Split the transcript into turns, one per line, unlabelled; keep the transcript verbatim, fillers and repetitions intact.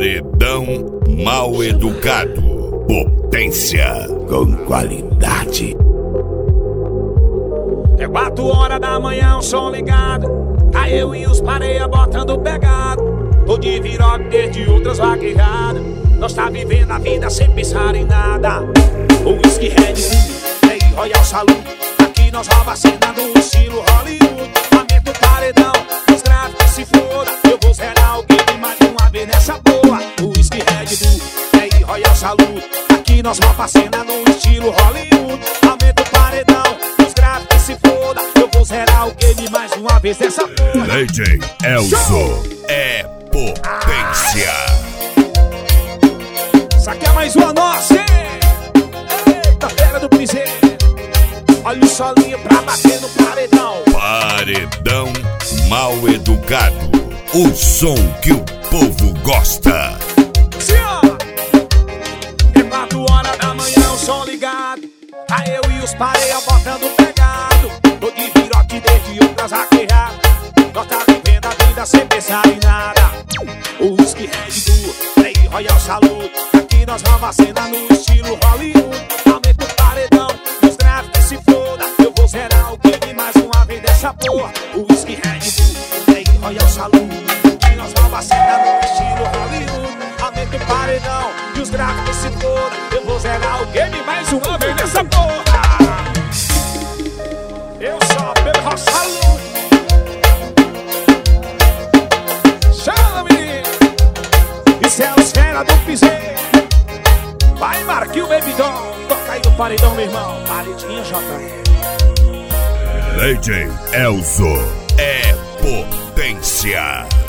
Paredão Mal Educado. Potência com qualidade.
É quatro horas da manhã, o som ligado. Tá eu e os pareia botando pegado. Tô de viroque desde outras vaquejadas. Nós tá vivendo a vida sem pensar em nada. O whisky Red Bull, é aí Royal Salute. Aqui nós rouba a cena no estilo Hollywood. Aumenta o paredão, os gráficos se foda. Eu vou zerar o game mais uma vez nessa boa. O whisky Red Bull, é aí Royal Salute. Aqui nós rouba a cena no estilo Hollywood. Aumenta o paredão, os gráficos se foda. Eu vou zerar o game mais uma vez nessa porra.
D J Elzo é potência.
Isso aqui é mais uma nossa, hein? Eita, fera do piseiro. Olha o solinho pra bater no paredão.
Paredão Mal Educado. O som que o povo gosta.
Sim, ó. É quatro horas da manhã, o som ligado. Tá eu e os pareia botando pegado. Tô de viroque desde outras vaquejadas. Nós tá vivendo a vida sem pensar em nada. O whisky Red Bull, Play Royal Salute. Aqui nós vamos a cena no estilo Hollywood. Aumenta o paredão, os gráficos se foda. Eu vou zerar o game mais uma vez dessa porra. O whisky Red Bull, Play Royal Salute. Aqui nós vamos a cena no estilo Hollywood. Aumenta o paredão e os gráficos se foda. Eu vou zerar o game mais uma vez dessa porra. Eu só pelo Royal Salute. Chama, menino. Isso é os fera do piseiro. Vai, Marquinhos, Baby Doll. Toca aí no paredão, meu irmão. Paredinha, J R.
D J Elzo é potência.